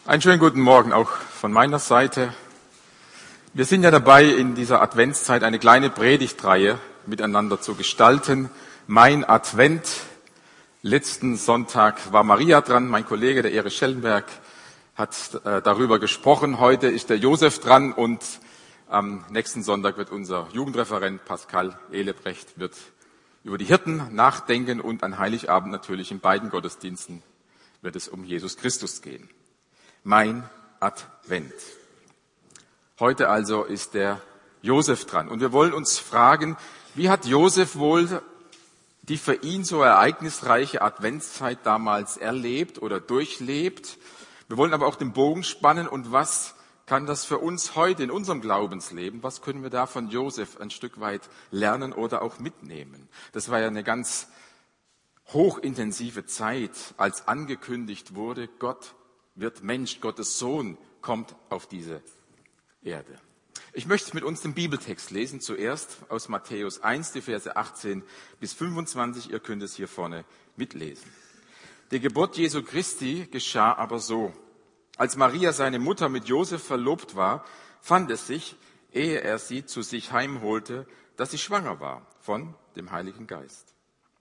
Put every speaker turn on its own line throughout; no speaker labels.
Einen schönen guten Morgen auch von meiner Seite. Wir sind ja dabei, in dieser Adventszeit eine kleine Predigtreihe miteinander zu gestalten. Mein Advent. Letzten Sonntag war Maria dran, mein Kollege, der Erich Schellenberg, hat darüber gesprochen. Heute ist der Josef dran und am nächsten Sonntag wird unser Jugendreferent Pascal Ehlebrecht wird über die Hirten nachdenken und an Heiligabend natürlich in beiden Gottesdiensten wird es um Jesus Christus gehen. Mein Advent. Heute also ist der Josef dran. Und wir wollen uns fragen, wie hat Josef wohl die für ihn so ereignisreiche Adventszeit damals erlebt oder durchlebt? Wir wollen aber auch den Bogen spannen und was kann das für uns heute in unserem Glaubensleben, was können wir da von Josef ein Stück weit lernen oder auch mitnehmen? Das war ja eine ganz hochintensive Zeit, als angekündigt wurde, Gott wird Mensch, Gottes Sohn kommt auf diese Erde. Ich möchte mit uns den Bibeltext lesen, zuerst aus Matthäus 1, die Verse 18 bis 25. Ihr könnt es hier vorne mitlesen. Die Geburt Jesu Christi geschah aber so. Als Maria, seine Mutter, mit Josef verlobt war, fand es sich, ehe er sie zu sich heimholte, dass sie schwanger war von dem Heiligen Geist.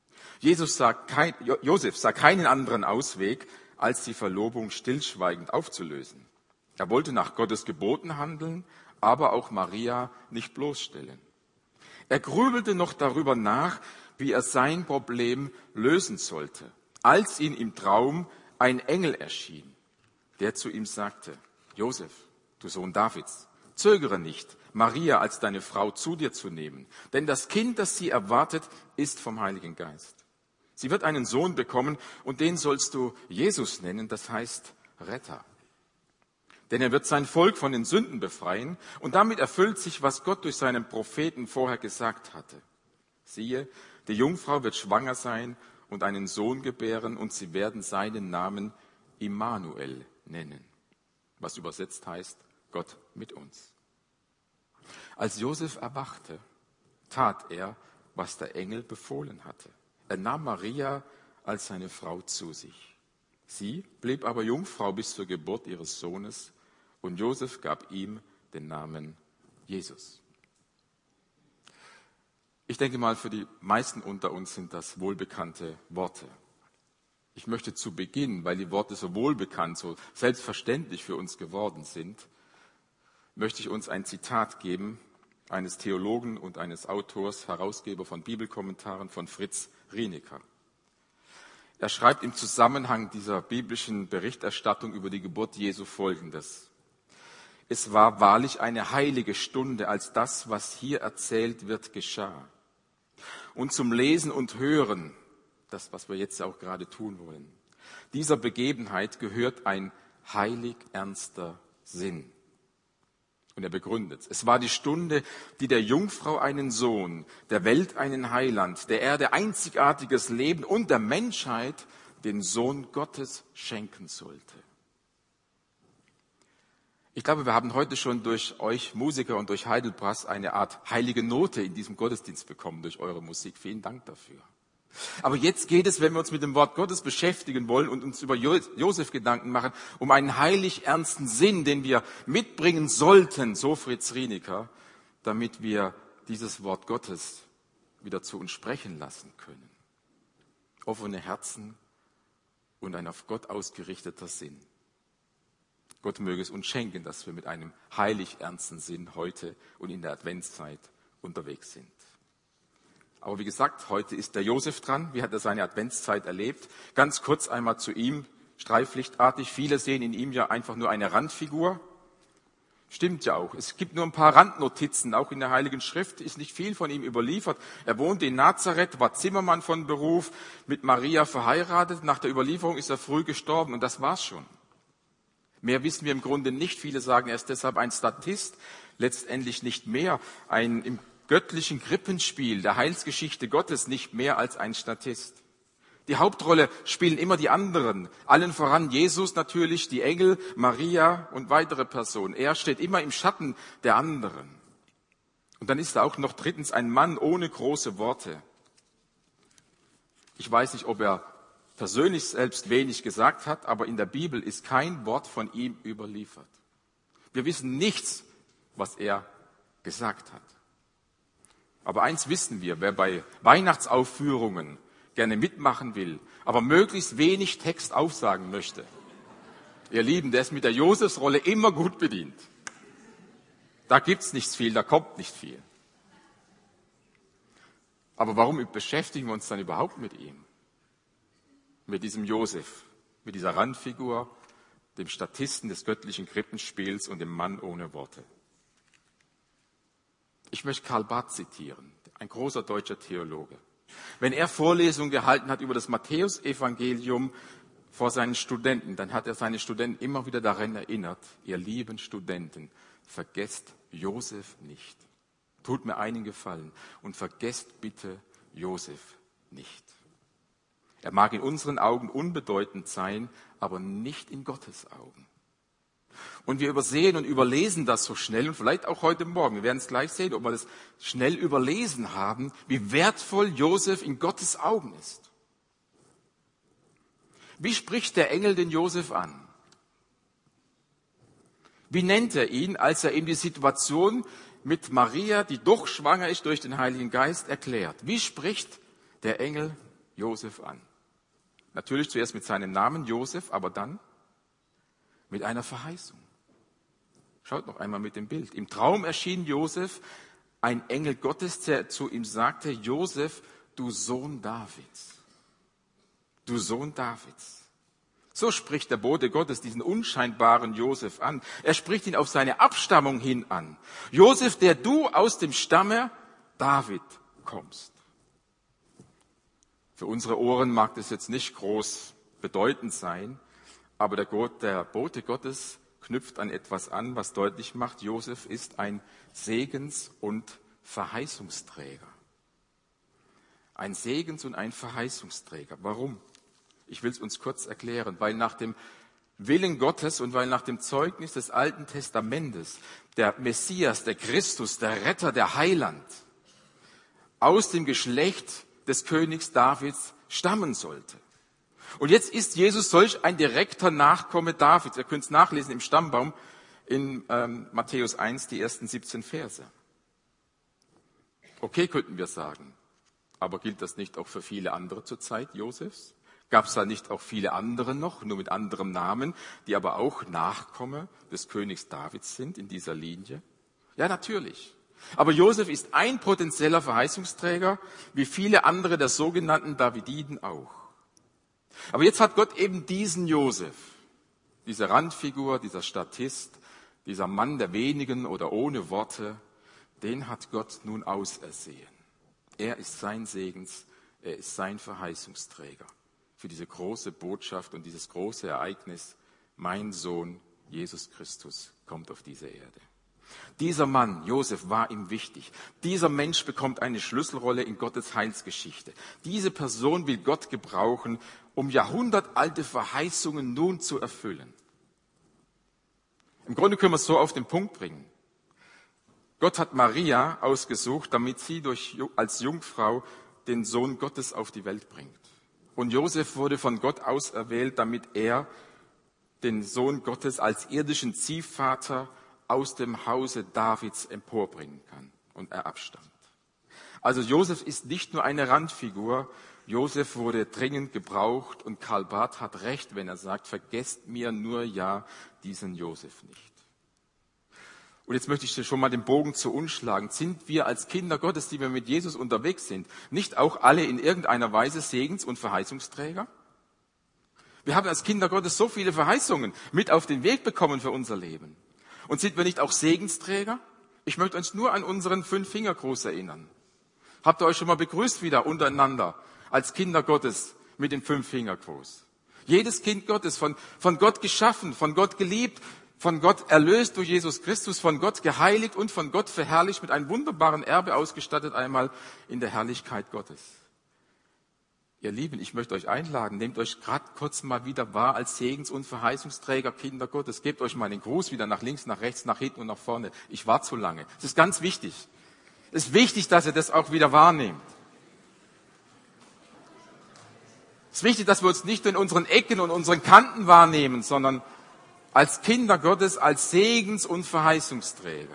Josef sah keinen anderen Ausweg, als die Verlobung stillschweigend aufzulösen. Er wollte nach Gottes Geboten handeln, aber auch Maria nicht bloßstellen. Er grübelte noch darüber nach, wie er sein Problem lösen sollte, als ihm im Traum ein Engel erschien, der zu ihm sagte, Josef, du Sohn Davids, zögere nicht, Maria als deine Frau zu dir zu nehmen, denn das Kind, das sie erwartet, ist vom Heiligen Geist. Sie wird einen Sohn bekommen und den sollst du Jesus nennen, das heißt Retter. Denn er wird sein Volk von den Sünden befreien und damit erfüllt sich, was Gott durch seinen Propheten vorher gesagt hatte. Siehe, die Jungfrau wird schwanger sein und einen Sohn gebären und sie werden seinen Namen Immanuel nennen, was übersetzt heißt, Gott mit uns. Als Josef erwachte, tat er, was der Engel befohlen hatte. Er nahm Maria als seine Frau zu sich. Sie blieb aber Jungfrau bis zur Geburt ihres Sohnes und Josef gab ihm den Namen Jesus. Ich denke mal, für die meisten unter uns sind das wohlbekannte Worte. Ich möchte zu Beginn, weil die Worte so wohlbekannt, so selbstverständlich für uns geworden sind, möchte ich uns ein Zitat geben eines Theologen und eines Autors, Herausgeber von Bibelkommentaren von Fritz Rienecker. Er schreibt im Zusammenhang dieser biblischen Berichterstattung über die Geburt Jesu Folgendes. Es war wahrlich eine heilige Stunde, als das, was hier erzählt wird, geschah. Und zum Lesen und Hören, das, was wir jetzt auch gerade tun wollen, dieser Begebenheit gehört ein heilig ernster Sinn. Und er begründet, es war die Stunde, die der Jungfrau einen Sohn, der Welt einen Heiland, der Erde einzigartiges Leben und der Menschheit den Sohn Gottes schenken sollte. Ich glaube, wir haben heute schon durch euch Musiker und durch Heidelbrass eine Art heilige Note in diesem Gottesdienst bekommen durch eure Musik. Vielen Dank dafür. Aber jetzt geht es, wenn wir uns mit dem Wort Gottes beschäftigen wollen und uns über Josef Gedanken machen, um einen heilig ernsten Sinn, den wir mitbringen sollten, so Fritz Rienecker, damit wir dieses Wort Gottes wieder zu uns sprechen lassen können. Offene Herzen und ein auf Gott ausgerichteter Sinn. Gott möge es uns schenken, dass wir mit einem heilig ernsten Sinn heute und in der Adventszeit unterwegs sind. Aber wie gesagt, heute ist der Josef dran. Wie hat er seine Adventszeit erlebt? Ganz kurz einmal zu ihm, streiflichtartig. Viele sehen in ihm ja einfach nur eine Randfigur. Stimmt ja auch. Es gibt nur ein paar Randnotizen. Auch in der Heiligen Schrift ist nicht viel von ihm überliefert. Er wohnte in Nazareth, war Zimmermann von Beruf, mit Maria verheiratet. Nach der Überlieferung ist er früh gestorben und das war's schon. Mehr wissen wir im Grunde nicht. Viele sagen, er ist deshalb ein Statist. Letztendlich nicht mehr. Im göttlichen Krippenspiel der Heilsgeschichte Gottes nicht mehr als ein Statist. Die Hauptrolle spielen immer die anderen, allen voran Jesus natürlich, die Engel, Maria und weitere Personen. Er steht immer im Schatten der anderen. Und dann ist er auch noch drittens ein Mann ohne große Worte. Ich weiß nicht, ob er persönlich selbst wenig gesagt hat, aber in der Bibel ist kein Wort von ihm überliefert. Wir wissen nichts, was er gesagt hat. Aber eins wissen wir, wer bei Weihnachtsaufführungen gerne mitmachen will, aber möglichst wenig Text aufsagen möchte, ihr Lieben, der ist mit der Josefsrolle immer gut bedient. Da gibt's nichts viel, da kommt nicht viel. Aber warum beschäftigen wir uns dann überhaupt mit ihm? Mit diesem Josef, mit dieser Randfigur, dem Statisten des göttlichen Krippenspiels und dem Mann ohne Worte. Ich möchte Karl Barth zitieren, ein großer deutscher Theologe. Wenn er Vorlesungen gehalten hat über das Matthäusevangelium vor seinen Studenten, dann hat er seine Studenten immer wieder daran erinnert, ihr lieben Studenten, vergesst Josef nicht. Tut mir einen Gefallen und vergesst bitte Josef nicht. Er mag in unseren Augen unbedeutend sein, aber nicht in Gottes Augen. Und wir übersehen und überlesen das so schnell und vielleicht auch heute Morgen. Wir werden es gleich sehen, ob wir das schnell überlesen haben, wie wertvoll Josef in Gottes Augen ist. Wie spricht der Engel den Josef an? Wie nennt er ihn, als er ihm die Situation mit Maria, die doch schwanger ist durch den Heiligen Geist, erklärt? Wie spricht der Engel Josef an? Natürlich zuerst mit seinem Namen Josef, aber dann mit einer Verheißung. Schaut noch einmal mit dem Bild. Im Traum erschien Josef ein Engel Gottes, der zu ihm sagte, Josef, du Sohn Davids. Du Sohn Davids. So spricht der Bote Gottes diesen unscheinbaren Josef an. Er spricht ihn auf seine Abstammung hin an. Josef, der du aus dem Stamme David kommst. Für unsere Ohren mag das jetzt nicht groß bedeutend sein, aber der Bote Gottes knüpft an etwas an, was deutlich macht, Josef ist ein Segens- und Verheißungsträger. Ein Segens- und ein Verheißungsträger. Warum? Ich will es uns kurz erklären, weil nach dem Willen Gottes und weil nach dem Zeugnis des Alten Testamentes der Messias, der Christus, der Retter, der Heiland aus dem Geschlecht des Königs Davids stammen sollte. Und jetzt ist Jesus solch ein direkter Nachkomme Davids. Ihr könnt es nachlesen im Stammbaum in Matthäus 1, die ersten 17 Verse. Okay, könnten wir sagen. Aber gilt das nicht auch für viele andere zur Zeit Josefs? Gab es da nicht auch viele andere noch, nur mit anderem Namen, die aber auch Nachkomme des Königs Davids sind in dieser Linie? Ja, natürlich. Aber Josef ist ein potenzieller Verheißungsträger, wie viele andere der sogenannten Davididen auch. Aber jetzt hat Gott eben diesen Josef, diese Randfigur, dieser Statist, dieser Mann der wenigen oder ohne Worte, den hat Gott nun ausersehen. Er ist sein Segens, er ist sein Verheißungsträger für diese große Botschaft und dieses große Ereignis. Mein Sohn Jesus Christus kommt auf diese Erde. Dieser Mann, Josef, war ihm wichtig. Dieser Mensch bekommt eine Schlüsselrolle in Gottes Heilsgeschichte. Diese Person will Gott gebrauchen, um jahrhundertalte Verheißungen nun zu erfüllen. Im Grunde können wir es so auf den Punkt bringen. Gott hat Maria ausgesucht, damit sie als Jungfrau den Sohn Gottes auf die Welt bringt. Und Josef wurde von Gott auserwählt, damit er den Sohn Gottes als irdischen Ziehvater aus dem Hause Davids emporbringen kann und er abstammt. Also Josef ist nicht nur eine Randfigur, Josef wurde dringend gebraucht und Karl Barth hat recht, wenn er sagt, vergesst mir nur ja diesen Josef nicht. Und jetzt möchte ich schon mal den Bogen zu uns schlagen. Sind wir als Kinder Gottes, die wir mit Jesus unterwegs sind, nicht auch alle in irgendeiner Weise Segens- und Verheißungsträger? Wir haben als Kinder Gottes so viele Verheißungen mit auf den Weg bekommen für unser Leben. Und sind wir nicht auch Segensträger? Ich möchte uns nur an unseren 5-Fingergruß erinnern. Habt ihr euch schon mal begrüßt wieder untereinander als Kinder Gottes mit dem 5-Fingergruß? Jedes Kind Gottes, von Gott geschaffen, von Gott geliebt, von Gott erlöst durch Jesus Christus, von Gott geheiligt und von Gott verherrlicht, mit einem wunderbaren Erbe ausgestattet einmal in der Herrlichkeit Gottes. Ihr Lieben, ich möchte euch einladen, nehmt euch gerade kurz mal wieder wahr als Segens- und Verheißungsträger Kinder Gottes. Gebt euch mal den Gruß wieder nach links, nach rechts, nach hinten und nach vorne. Ich war zu lange. Das ist ganz wichtig. Es ist wichtig, dass ihr das auch wieder wahrnehmt. Es ist wichtig, dass wir uns nicht in unseren Ecken und unseren Kanten wahrnehmen, sondern als Kinder Gottes, als Segens- und Verheißungsträger.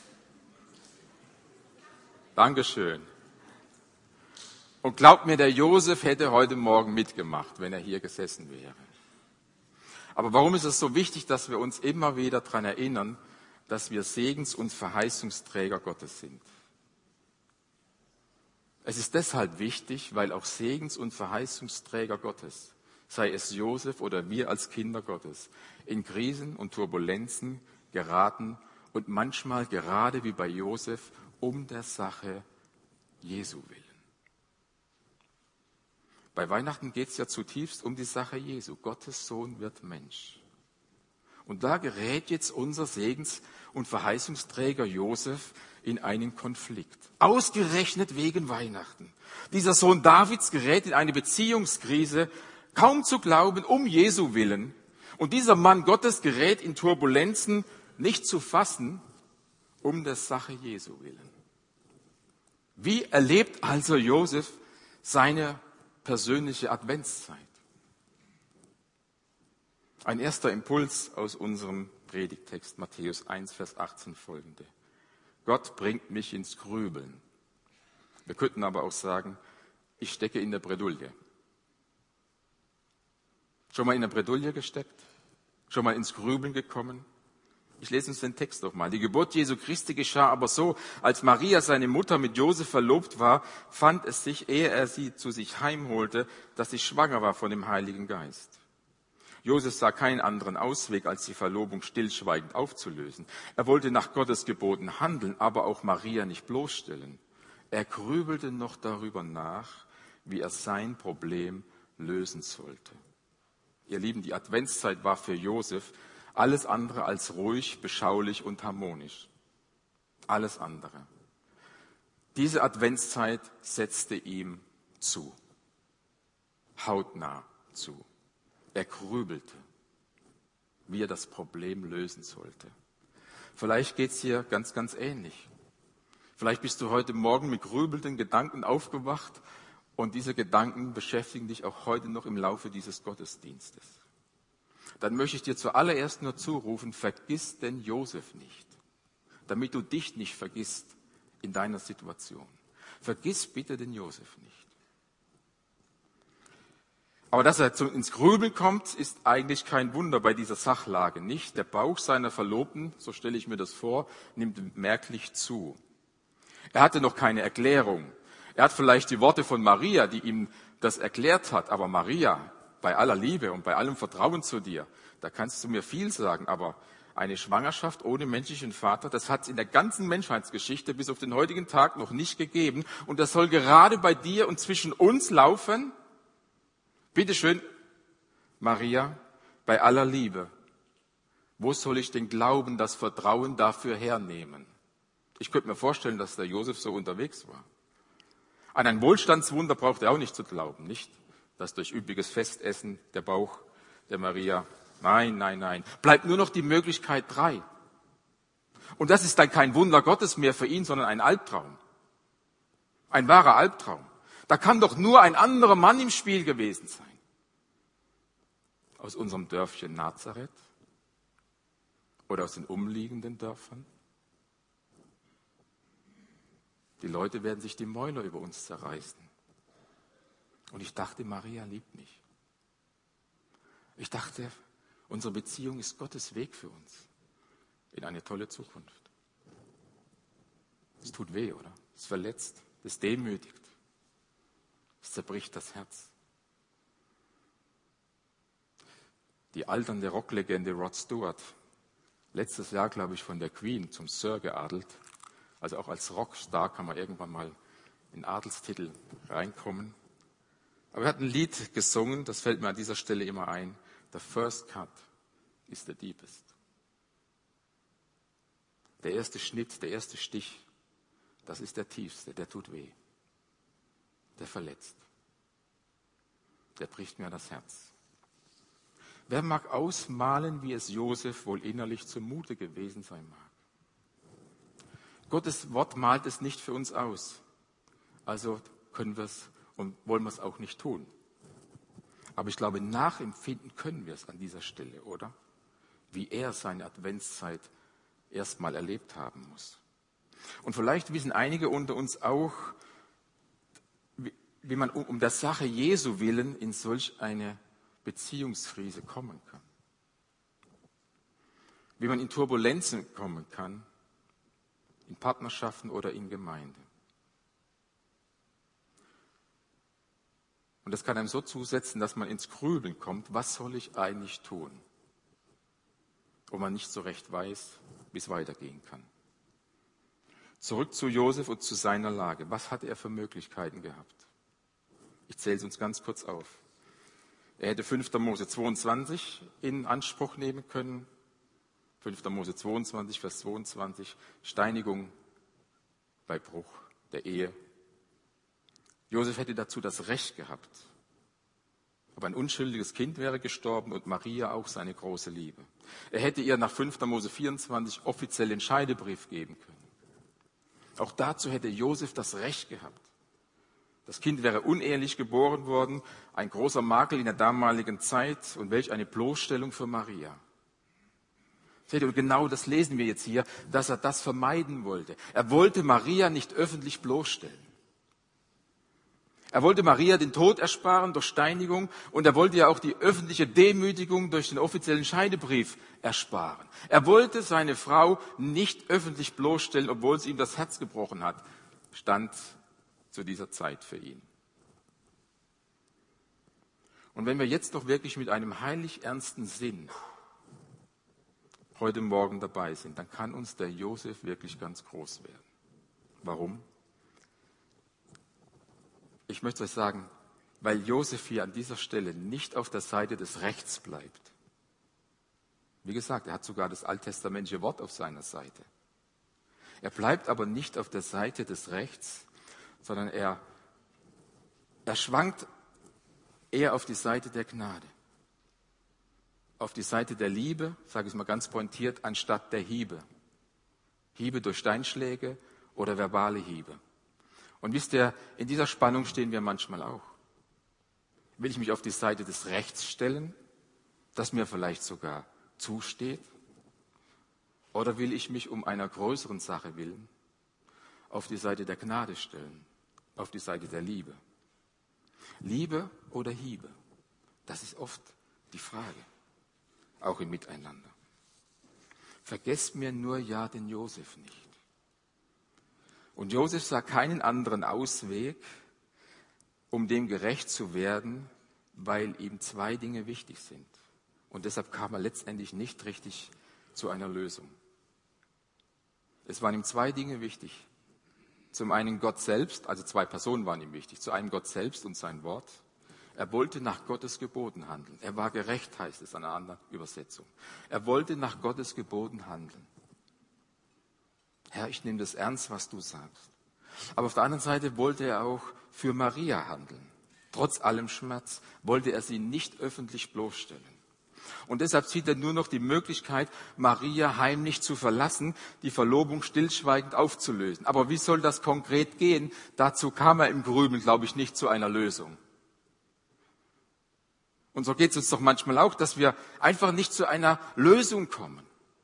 Dankeschön. Und glaubt mir, der Josef hätte heute Morgen mitgemacht, wenn er hier gesessen wäre. Aber warum ist es so wichtig, dass wir uns immer wieder daran erinnern, dass wir Segens- und Verheißungsträger Gottes sind? Es ist deshalb wichtig, weil auch Segens- und Verheißungsträger Gottes, sei es Josef oder wir als Kinder Gottes, in Krisen und Turbulenzen geraten und manchmal gerade wie bei Josef um der Sache Jesu willen. Bei Weihnachten geht es ja zutiefst um die Sache Jesu. Gottes Sohn wird Mensch. Und da gerät jetzt unser Segens- und Verheißungsträger Josef in einen Konflikt. Ausgerechnet wegen Weihnachten. Dieser Sohn Davids gerät in eine Beziehungskrise, kaum zu glauben, um Jesu willen. Und dieser Mann Gottes gerät in Turbulenzen, nicht zu fassen, um der Sache Jesu willen. Wie erlebt also Josef seine persönliche Adventszeit? Ein erster Impuls aus unserem Predigtext, Matthäus 1, Vers 18 folgende. Gott bringt mich ins Grübeln. Wir könnten aber auch sagen, ich stecke in der Bredouille. Schon mal in der Bredouille gesteckt? Schon mal ins Grübeln gekommen? Ich lese uns den Text noch mal. Die Geburt Jesu Christi geschah aber so, als Maria, seine Mutter, mit Josef verlobt war, fand es sich, ehe er sie zu sich heimholte, dass sie schwanger war von dem Heiligen Geist. Josef sah keinen anderen Ausweg, als die Verlobung stillschweigend aufzulösen. Er wollte nach Gottes Geboten handeln, aber auch Maria nicht bloßstellen. Er grübelte noch darüber nach, wie er sein Problem lösen sollte. Ihr Lieben, die Adventszeit war für Josef alles andere als ruhig, beschaulich und harmonisch. Alles andere. Diese Adventszeit setzte ihm zu. Hautnah zu. Er grübelte, wie er das Problem lösen sollte. Vielleicht geht es dir ganz, ganz ähnlich. Vielleicht bist du heute Morgen mit grübelnden Gedanken aufgewacht und diese Gedanken beschäftigen dich auch heute noch im Laufe dieses Gottesdienstes. Dann möchte ich dir zuallererst nur zurufen, vergiss den Josef nicht, damit du dich nicht vergisst in deiner Situation. Vergiss bitte den Josef nicht. Aber dass er ins Grübeln kommt, ist eigentlich kein Wunder bei dieser Sachlage nicht. Der Bauch seiner Verlobten, so stelle ich mir das vor, nimmt merklich zu. Er hatte noch keine Erklärung. Er hat vielleicht die Worte von Maria, die ihm das erklärt hat. Aber Maria, bei aller Liebe und bei allem Vertrauen zu dir, da kannst du mir viel sagen, aber eine Schwangerschaft ohne menschlichen Vater, das hat es in der ganzen Menschheitsgeschichte bis auf den heutigen Tag noch nicht gegeben. Und das soll gerade bei dir und zwischen uns laufen. Bitte schön, Maria, bei aller Liebe, wo soll ich den Glauben, das Vertrauen dafür hernehmen? Ich könnte mir vorstellen, dass der Josef so unterwegs war. An ein Wohlstandswunder braucht er auch nicht zu glauben, nicht? Dass durch üppiges Festessen der Bauch der Maria, nein. Bleibt nur noch die Möglichkeit 3. Und das ist dann kein Wunder Gottes mehr für ihn, sondern ein Albtraum. Ein wahrer Albtraum. Da kann doch nur ein anderer Mann im Spiel gewesen sein. Aus unserem Dörfchen Nazareth oder aus den umliegenden Dörfern. Die Leute werden sich die Mäuler über uns zerreißen. Und ich dachte, Maria liebt mich. Ich dachte, unsere Beziehung ist Gottes Weg für uns in eine tolle Zukunft. Es tut weh, oder? Es verletzt, es demütigt. Es zerbricht das Herz. Die alternde Rocklegende Rod Stewart, letztes Jahr, glaube ich, von der Queen zum Sir geadelt. Also auch als Rockstar kann man irgendwann mal in Adelstitel reinkommen. Aber er hat ein Lied gesungen, das fällt mir an dieser Stelle immer ein. The first cut is the deepest. Der erste Schnitt, der erste Stich, das ist der tiefste, der tut weh. Der verletzt. Der bricht mir das Herz. Wer mag ausmalen, wie es Josef wohl innerlich zumute gewesen sein mag? Gottes Wort malt es nicht für uns aus. Also können wir es und wollen wir es auch nicht tun. Aber ich glaube, nachempfinden können wir es an dieser Stelle, oder? Wie er seine Adventszeit erstmal erlebt haben muss. Und vielleicht wissen einige unter uns auch, wie man um der Sache Jesu willen in solch eine Beziehungskrise kommen kann. Wie man in Turbulenzen kommen kann, in Partnerschaften oder in Gemeinde. Und das kann einem so zusetzen, dass man ins Grübeln kommt, was soll ich eigentlich tun? Und man nicht so recht weiß, wie es weitergehen kann. Zurück zu Josef und zu seiner Lage. Was hatte er für Möglichkeiten gehabt? Ich zähle es uns ganz kurz auf. Er hätte 5. Mose 22 in Anspruch nehmen können. 5. Mose 22, Vers 22, Steinigung bei Bruch der Ehe. Josef hätte dazu das Recht gehabt. Aber ein unschuldiges Kind wäre gestorben und Maria auch seine große Liebe. Er hätte ihr nach 5. Mose 24 offiziell den Scheidebrief geben können. Auch dazu hätte Josef das Recht gehabt. Das Kind wäre unehelich geboren worden, ein großer Makel in der damaligen Zeit und welch eine Bloßstellung für Maria. Seht ihr, und genau das lesen wir jetzt hier, dass er das vermeiden wollte. Er wollte Maria nicht öffentlich bloßstellen. Er wollte Maria den Tod ersparen durch Steinigung und er wollte ja auch die öffentliche Demütigung durch den offiziellen Scheidebrief ersparen. Er wollte seine Frau nicht öffentlich bloßstellen, obwohl es ihm das Herz gebrochen hat, stand zu dieser Zeit für ihn. Und wenn wir jetzt doch wirklich mit einem heilig ernsten Sinn heute Morgen dabei sind, dann kann uns der Josef wirklich ganz groß werden. Warum? Ich möchte euch sagen, weil Josef hier an dieser Stelle nicht auf der Seite des Rechts bleibt. Wie gesagt, er hat sogar das alttestamentliche Wort auf seiner Seite. Er bleibt aber nicht auf der Seite des Rechts, sondern er schwankt eher auf die Seite der Gnade. Auf die Seite der Liebe, sage ich mal ganz pointiert, anstatt der Hiebe. Hiebe durch Steinschläge oder verbale Hiebe. Und wisst ihr, in dieser Spannung stehen wir manchmal auch. Will ich mich auf die Seite des Rechts stellen, das mir vielleicht sogar zusteht? Oder will ich mich um einer größeren Sache willen auf die Seite der Gnade stellen, auf die Seite der Liebe? Liebe oder Hiebe? Das ist oft die Frage, auch im Miteinander. Vergesst mir nur ja den Josef nicht. Und Josef sah keinen anderen Ausweg, um dem gerecht zu werden, weil ihm zwei Dinge wichtig sind. Und deshalb kam er letztendlich nicht richtig zu einer Lösung. Es waren ihm zwei Dinge wichtig. Zum einen Gott selbst, also zwei Personen waren ihm wichtig. Zu einem Gott selbst und sein Wort. Er wollte nach Gottes Geboten handeln. Er war gerecht, heißt es an einer anderen Übersetzung. Er wollte nach Gottes Geboten handeln. Herr, ich nehme das ernst, was du sagst. Aber auf der anderen Seite wollte er auch für Maria handeln. Trotz allem Schmerz wollte er sie nicht öffentlich bloßstellen. Und deshalb sieht er nur noch die Möglichkeit, Maria heimlich zu verlassen, die Verlobung stillschweigend aufzulösen. Aber wie soll das konkret gehen? Dazu kam er im Grübeln, glaube ich, nicht zu einer Lösung. Und so geht es uns doch manchmal auch, dass wir einfach nicht zu einer Lösung kommen.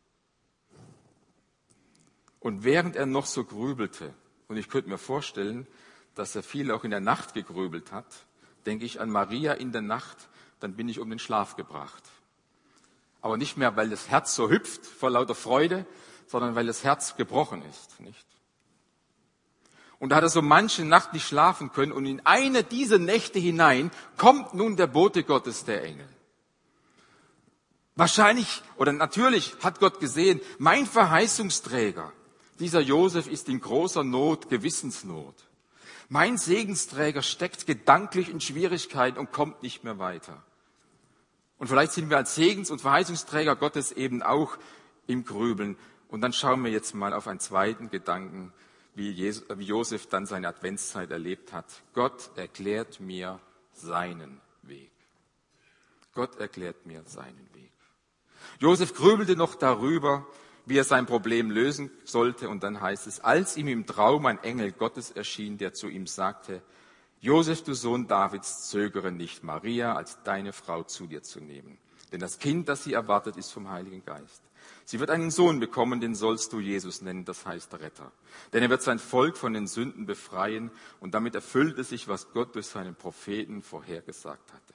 Und während er noch so grübelte, und ich könnte mir vorstellen, dass er viel auch in der Nacht gegrübelt hat, denke ich an Maria in der Nacht, dann bin ich um den Schlaf gebracht. Aber nicht mehr, weil das Herz so hüpft vor lauter Freude, sondern weil das Herz gebrochen ist, nicht? Und da hat er so manche Nacht nicht schlafen können und in eine dieser Nächte hinein kommt nun der Bote Gottes, der Engel. Wahrscheinlich oder natürlich hat Gott gesehen, mein Verheißungsträger, dieser Josef ist in großer Not, Gewissensnot. Mein Segensträger steckt gedanklich in Schwierigkeiten und kommt nicht mehr weiter. Und vielleicht sind wir als Segens- und Verheißungsträger Gottes eben auch im Grübeln. Und dann schauen wir jetzt mal auf einen zweiten Gedanken, wie Josef dann seine Adventszeit erlebt hat. Gott erklärt mir seinen Weg. Gott erklärt mir seinen Weg. Josef grübelte noch darüber, wie er sein Problem lösen sollte. Und dann heißt es, als ihm im Traum ein Engel Gottes erschien, der zu ihm sagte, Josef, du Sohn Davids, zögere nicht, Maria als deine Frau zu dir zu nehmen. Denn das Kind, das sie erwartet, ist vom Heiligen Geist. Sie wird einen Sohn bekommen, den sollst du Jesus nennen, das heißt Retter. Denn er wird sein Volk von den Sünden befreien und damit erfüllt es sich, was Gott durch seinen Propheten vorhergesagt hatte.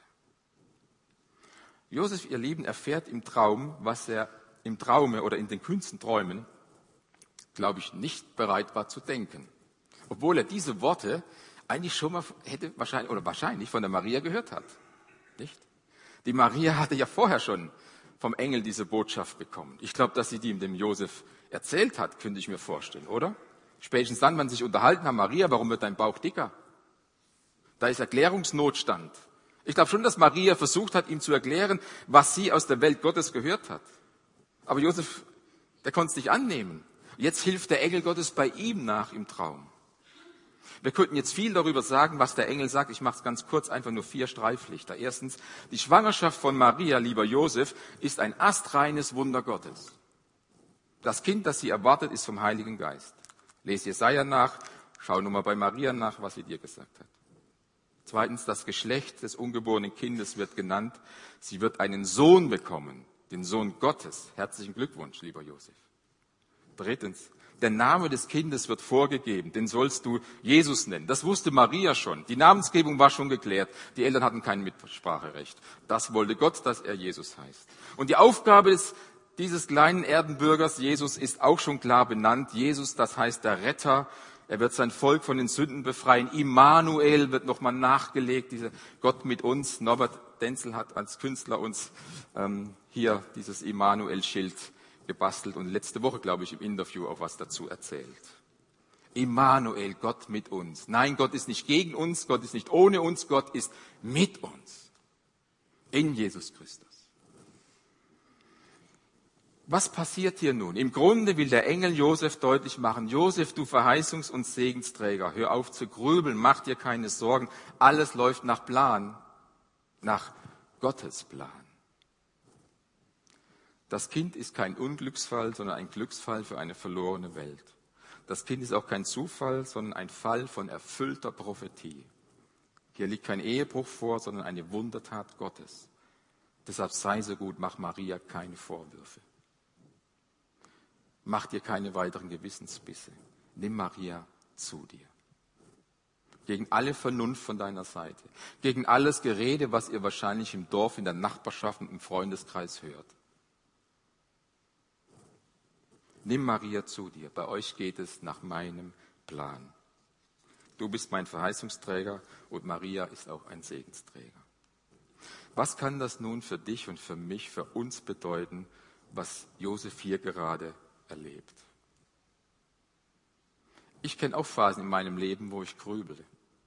Josef, ihr Lieben, erfährt im Traum, was er im Traume oder in den kühnsten Träumen, glaube ich, nicht bereit war zu denken. Obwohl er diese Worte eigentlich schon mal hätte wahrscheinlich von der Maria gehört hat. Nicht? Die Maria hatte ja vorher schon vom Engel diese Botschaft bekommen. Ich glaube, dass sie die dem Josef erzählt hat, könnte ich mir vorstellen, oder? Spätestens dann, wenn sie sich unterhalten haben, Maria, warum wird dein Bauch dicker? Da ist Erklärungsnotstand. Ich glaube schon, dass Maria versucht hat, ihm zu erklären, was sie aus der Welt Gottes gehört hat. Aber Josef, der konnte es nicht annehmen. Jetzt hilft der Engel Gottes bei ihm nach im Traum. Wir könnten jetzt viel darüber sagen, was der Engel sagt. Ich mache es ganz kurz, einfach nur 4 Streiflichter. Erstens, die Schwangerschaft von Maria, lieber Josef, ist ein astreines Wunder Gottes. Das Kind, das sie erwartet, ist vom Heiligen Geist. Lese Jesaja nach, schau nur mal bei Maria nach, was sie dir gesagt hat. Zweitens, das Geschlecht des ungeborenen Kindes wird genannt. Sie wird einen Sohn bekommen, den Sohn Gottes. Herzlichen Glückwunsch, lieber Josef. Drittens, der Name des Kindes wird vorgegeben, den sollst du Jesus nennen. Das wusste Maria schon. Die Namensgebung war schon geklärt. Die Eltern hatten kein Mitspracherecht. Das wollte Gott, dass er Jesus heißt. Und die Aufgabe dieses kleinen Erdenbürgers, Jesus, ist auch schon klar benannt. Jesus, das heißt der Retter. Er wird sein Volk von den Sünden befreien. Immanuel wird nochmal nachgelegt, dieser Gott mit uns. Norbert Denzel hat als Künstler uns hier dieses Immanuel-Schild gebastelt und letzte Woche, glaube ich, im Interview auch was dazu erzählt. Immanuel, Gott mit uns. Nein, Gott ist nicht gegen uns, Gott ist nicht ohne uns, Gott ist mit uns. In Jesus Christus. Was passiert hier nun? Im Grunde will der Engel Josef deutlich machen, Josef, du Verheißungs- und Segensträger, hör auf zu grübeln, mach dir keine Sorgen, alles läuft nach Plan, nach Gottes Plan. Das Kind ist kein Unglücksfall, sondern ein Glücksfall für eine verlorene Welt. Das Kind ist auch kein Zufall, sondern ein Fall von erfüllter Prophetie. Hier liegt kein Ehebruch vor, sondern eine Wundertat Gottes. Deshalb sei so gut, mach Maria keine Vorwürfe. Mach dir keine weiteren Gewissensbisse. Nimm Maria zu dir. Gegen alle Vernunft von deiner Seite. Gegen alles Gerede, was ihr wahrscheinlich im Dorf, in der Nachbarschaft und im Freundeskreis hört. Nimm Maria zu dir. Bei euch geht es nach meinem Plan. Du bist mein Verheißungsträger und Maria ist auch ein Segensträger. Was kann das nun für dich und für mich, für uns bedeuten, was Josef hier gerade erlebt? Ich kenne auch Phasen in meinem Leben, wo ich grübele.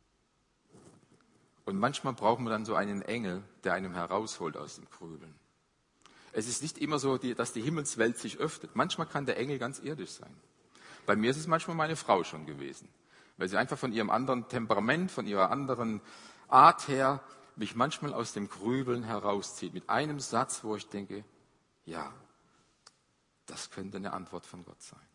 Und manchmal brauchen wir dann so einen Engel, der einem herausholt aus dem Grübeln. Es ist nicht immer so, dass die Himmelswelt sich öffnet. Manchmal kann der Engel ganz irdisch sein. Bei mir ist es manchmal meine Frau schon gewesen, weil sie einfach von ihrem anderen Temperament, von ihrer anderen Art her mich manchmal aus dem Grübeln herauszieht. Mit einem Satz, wo ich denke, ja, das könnte eine Antwort von Gott sein.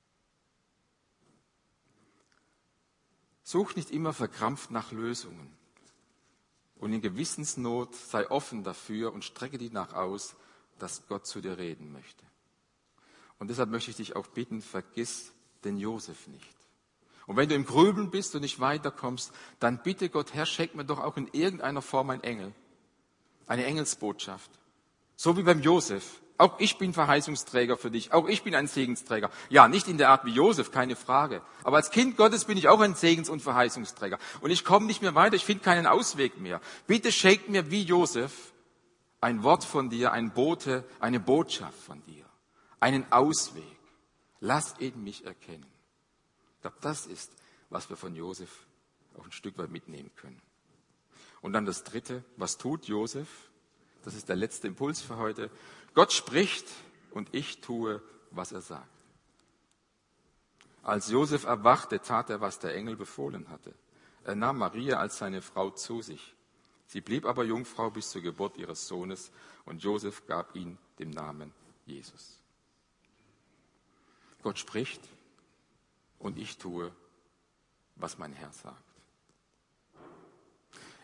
Such nicht immer verkrampft nach Lösungen. Und in Gewissensnot sei offen dafür und strecke dich nach aus, dass Gott zu dir reden möchte. Und deshalb möchte ich dich auch bitten, vergiss den Josef nicht. Und wenn du im Grübeln bist und nicht weiterkommst, dann bitte Gott, Herr, schenk mir doch auch in irgendeiner Form ein Engel, eine Engelsbotschaft. So wie beim Josef. Auch ich bin Verheißungsträger für dich, auch ich bin ein Segensträger. Ja, nicht in der Art wie Josef, keine Frage. Aber als Kind Gottes bin ich auch ein Segens- und Verheißungsträger. Und ich komme nicht mehr weiter, ich finde keinen Ausweg mehr. Bitte schenk mir wie Josef ein Wort von dir, ein Bote, eine Botschaft von dir, einen Ausweg. Lass ihn mich erkennen. Ich glaube, das ist, was wir von Josef auch ein Stück weit mitnehmen können. Und dann das Dritte, was tut Josef? Das ist der letzte Impuls für heute. Gott spricht und ich tue, was er sagt. Als Josef erwachte, tat er, was der Engel befohlen hatte. Er nahm Maria als seine Frau zu sich. Sie blieb aber Jungfrau bis zur Geburt ihres Sohnes und Josef gab ihm den Namen Jesus. Gott spricht und ich tue, was mein Herr sagt.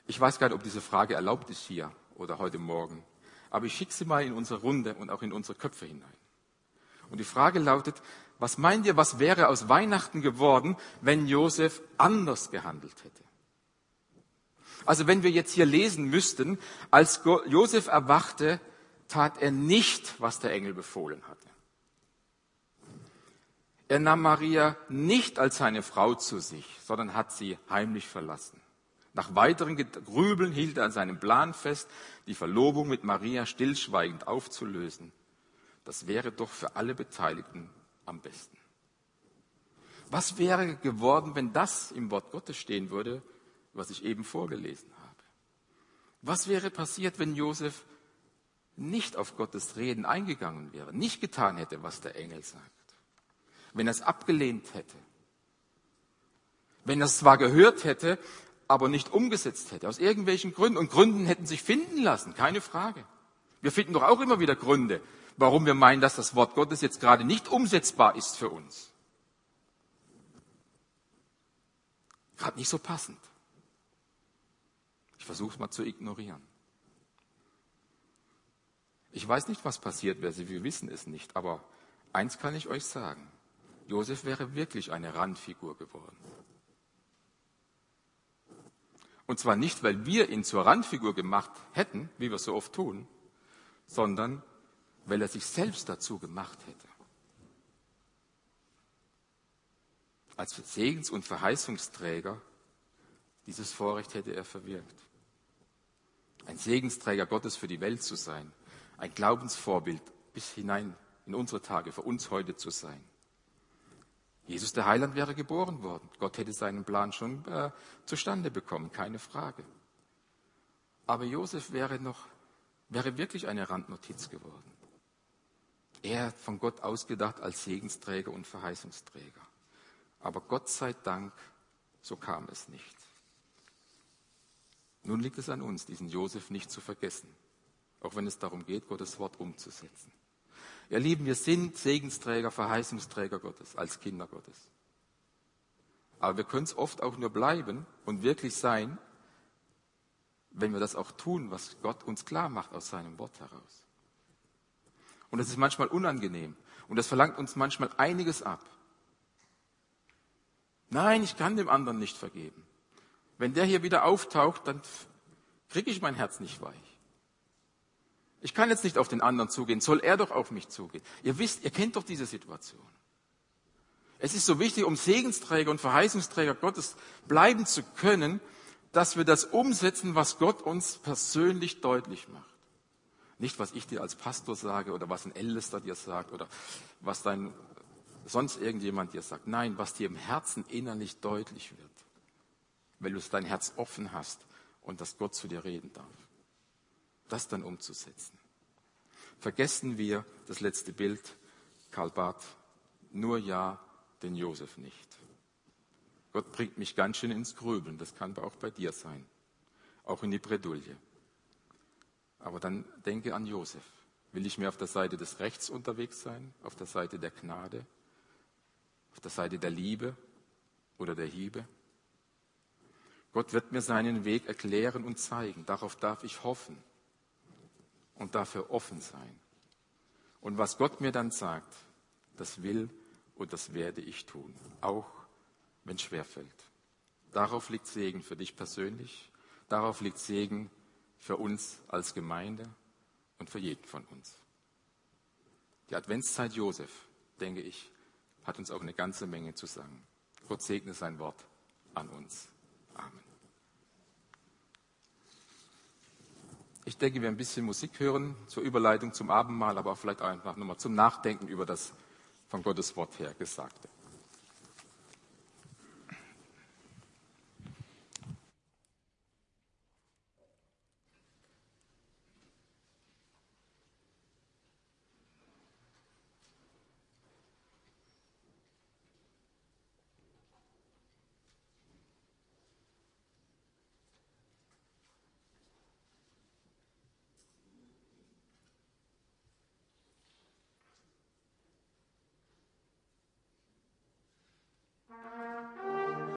Ich weiß gar nicht, ob diese Frage erlaubt ist hier oder heute Morgen, aber ich schicke sie mal in unsere Runde und auch in unsere Köpfe hinein. Und die Frage lautet, was meint ihr, was wäre aus Weihnachten geworden, wenn Josef anders gehandelt hätte? Also wenn wir jetzt hier lesen müssten, als Josef erwachte, tat er nicht, was der Engel befohlen hatte. Er nahm Maria nicht als seine Frau zu sich, sondern hat sie heimlich verlassen. Nach weiteren Grübeln hielt er an seinem Plan fest, die Verlobung mit Maria stillschweigend aufzulösen. Das wäre doch für alle Beteiligten am besten. Was wäre geworden, wenn das im Wort Gottes stehen würde, was ich eben vorgelesen habe? Was wäre passiert, wenn Josef nicht auf Gottes Reden eingegangen wäre, nicht getan hätte, was der Engel sagt? Wenn er es abgelehnt hätte? Wenn er es zwar gehört hätte, aber nicht umgesetzt hätte, aus irgendwelchen Gründen. Und Gründen hätten sich finden lassen, keine Frage. Wir finden doch auch immer wieder Gründe, warum wir meinen, dass das Wort Gottes jetzt gerade nicht umsetzbar ist für uns. Gerade nicht so passend. Ich versuche es mal zu ignorieren. Ich weiß nicht, was passiert wäre, wir wissen es nicht, aber eins kann ich euch sagen. Josef wäre wirklich eine Randfigur geworden. Und zwar nicht, weil wir ihn zur Randfigur gemacht hätten, wie wir es so oft tun, sondern weil er sich selbst dazu gemacht hätte. Als Segens- und Verheißungsträger, dieses Vorrecht hätte er verwirkt. Ein Segensträger Gottes für die Welt zu sein, ein Glaubensvorbild bis hinein in unsere Tage, für uns heute zu sein. Jesus der Heiland wäre geboren worden. Gott hätte seinen Plan schon zustande bekommen, keine Frage. Aber Josef wäre wirklich eine Randnotiz geworden. Er von Gott ausgedacht als Segensträger und Verheißungsträger. Aber Gott sei Dank, so kam es nicht. Nun liegt es an uns, diesen Josef nicht zu vergessen, auch wenn es darum geht, Gottes Wort umzusetzen. Ihr Lieben, wir sind Segensträger, Verheißungsträger Gottes, als Kinder Gottes. Aber wir können es oft auch nur bleiben und wirklich sein, wenn wir das auch tun, was Gott uns klar macht aus seinem Wort heraus. Und das ist manchmal unangenehm und das verlangt uns manchmal einiges ab. Nein, ich kann dem anderen nicht vergeben. Wenn der hier wieder auftaucht, dann kriege ich mein Herz nicht weich. Ich kann jetzt nicht auf den anderen zugehen, soll er doch auf mich zugehen. Ihr wisst, ihr kennt doch diese Situation. Es ist so wichtig, um Segensträger und Verheißungsträger Gottes bleiben zu können, dass wir das umsetzen, was Gott uns persönlich deutlich macht. Nicht, was ich dir als Pastor sage oder was ein Ältester dir sagt oder was sonst irgendjemand dir sagt. Nein, was dir im Herzen innerlich deutlich wird, weil du dein Herz offen hast und dass Gott zu dir reden darf. Das dann umzusetzen. Vergessen wir das letzte Bild, Karl Barth, nur ja, den Josef nicht. Gott bringt mich ganz schön ins Grübeln, das kann auch bei dir sein, auch in die Bredouille. Aber dann denke an Josef. Will ich mehr auf der Seite des Rechts unterwegs sein, auf der Seite der Gnade, auf der Seite der Liebe oder der Hiebe? Gott wird mir seinen Weg erklären und zeigen, darauf darf ich hoffen. Und dafür offen sein. Und was Gott mir dann sagt, das will und das werde ich tun, auch wenn es schwerfällt. Darauf liegt Segen für dich persönlich, darauf liegt Segen für uns als Gemeinde und für jeden von uns. Die Adventszeit Josef, denke ich, hat uns auch eine ganze Menge zu sagen. Gott segne sein Wort an uns. Amen. Ich denke, wir werden ein bisschen Musik hören zur Überleitung zum Abendmahl, aber auch vielleicht einfach nochmal zum Nachdenken über das von Gottes Wort her Gesagte.